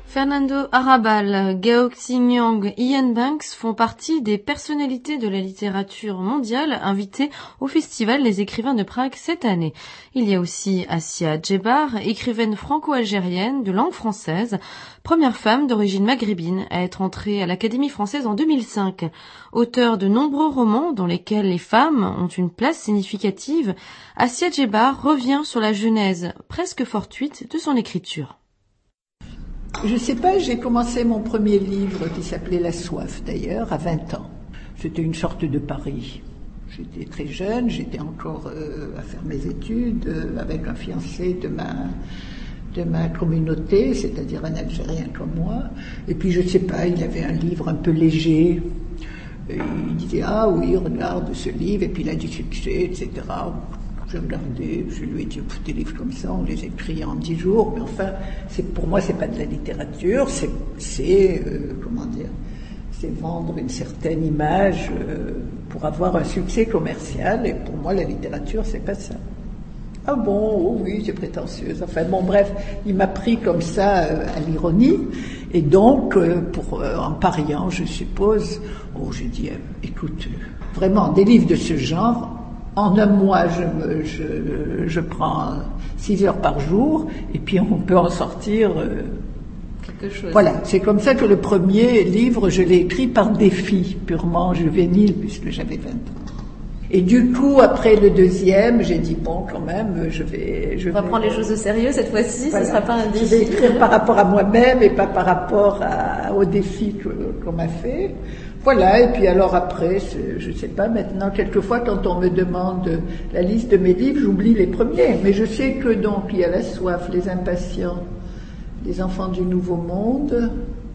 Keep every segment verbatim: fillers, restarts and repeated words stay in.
Fernando Arrabal, Gao Xingyang, Ian Banks font partie des personnalités de la littérature mondiale invitées au festival Les Écrivains de Prague cette année. Il y a aussi Assia Djebar, écrivaine franco-algérienne de langue française, première femme d'origine maghrébine à être entrée à l'Académie française en deux mille cinq. Auteure de nombreux romans dans lesquels les femmes ont une place significative, Assia Djebar revient sur la genèse presque fortuite de son écriture. Je sais pas, j'ai commencé mon premier livre qui s'appelait La Soif d'ailleurs, à vingt ans. C'était une sorte de pari. J'étais très jeune, j'étais encore euh, à faire mes études euh, avec un fiancé de ma, de ma communauté, c'est-à-dire un Algérien comme moi. Et puis je sais pas, il avait un livre un peu léger. Et il disait, ah oui, regarde ce livre, et puis il a du succès, et cetera. J'ai regardé, je lui ai dit, des livres comme ça, on les écrit en dix jours, mais enfin, c'est, pour moi, c'est pas de la littérature, c'est, c'est euh, comment dire, c'est vendre une certaine image euh, pour avoir un succès commercial, et pour moi, la littérature, c'est pas ça. Ah bon, oh oui, c'est prétentieuse. Enfin bon, bref, il m'a pris comme ça euh, à l'ironie, et donc, euh, pour, euh, en pariant, je suppose, oh, j'ai dit, euh, écoute, euh, vraiment, des livres de ce genre, en un mois, je, me, je, je prends six heures par jour, et puis on peut en sortir euh, quelque chose. Voilà, c'est comme ça que le premier livre, je l'ai écrit par défi, purement juvénile, puisque j'avais vingt ans. Et du coup, après le deuxième, j'ai dit, bon, quand même, je vais... Je on va vais, prendre les choses au sérieux cette fois-ci, voilà, ce ne sera pas un défi. Je vais écrire par rapport à moi-même et pas par rapport à, au défi que, qu'on m'a fait. Voilà, et puis alors après, je sais pas, maintenant, quelquefois, quand on me demande la liste de mes livres, j'oublie les premiers. Mais je sais que donc, il y a La Soif, Les Impatients, Les Enfants du Nouveau Monde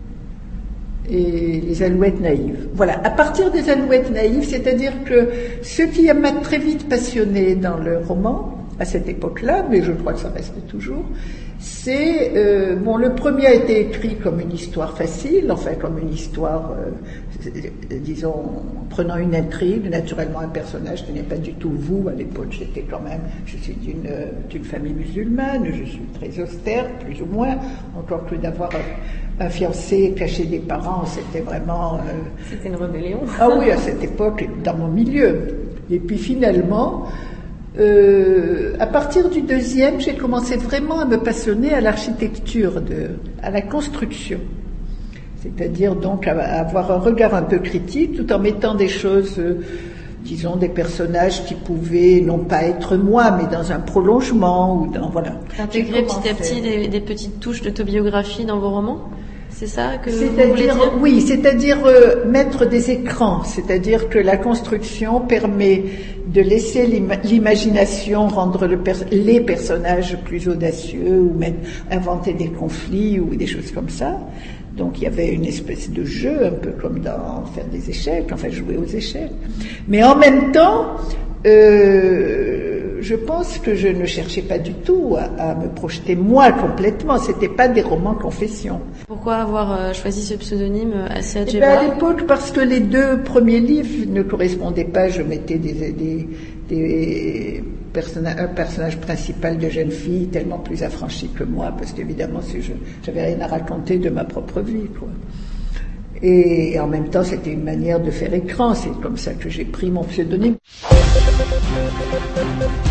et Les Alouettes Naïves. Voilà, à partir des Alouettes Naïves, c'est-à-dire que ce qui m'a très vite passionné dans le roman, à cette époque-là, mais je crois que ça reste toujours, c'est, euh, bon, le premier a été écrit comme une histoire facile, enfin comme une histoire, euh, disons, en prenant une intrigue, naturellement un personnage qui n'est pas du tout vous. À l'époque, j'étais quand même, je suis d'une, d'une famille musulmane, je suis très austère, plus ou moins, encore que d'avoir un, un fiancé caché des parents, c'était vraiment... Euh, c'était une rébellion. Ah oui, à cette époque, dans mon milieu. Et puis finalement... Euh, à partir du deuxième, j'ai commencé vraiment à me passionner à l'architecture, de, à la construction. C'est-à-dire donc à, à avoir un regard un peu critique, tout en mettant des choses, euh, disons, des personnages qui pouvaient non pas être moi, mais dans un prolongement ou dans voilà. Intégrer petit à petit des, des petites touches d'autobiographie dans vos romans. C'est ça que c'est-à-dire, vous voulez dire ? Oui, c'est-à-dire euh, mettre des écrans, c'est-à-dire que la construction permet de laisser l'ima- l'imagination rendre le per- les personnages plus audacieux ou même inventer des conflits ou des choses comme ça. Donc il y avait une espèce de jeu, un peu comme dans faire des échecs, enfin jouer aux échecs. Mais en même temps, euh, je pense que je ne cherchais pas du tout à, à me projeter moi complètement. C'était pas des romans confessions. Pourquoi avoir euh, choisi ce pseudonyme Assia Eh Djebar ? ben, à l'époque, parce que les deux premiers livres ne correspondaient pas. Je mettais des, des, des personnages, un personnage principal de jeune fille tellement plus affranchi que moi, parce qu'évidemment, si je j'avais rien à raconter de ma propre vie, quoi. Et en même temps, c'était une manière de faire écran. C'est comme ça que j'ai pris mon pseudonyme.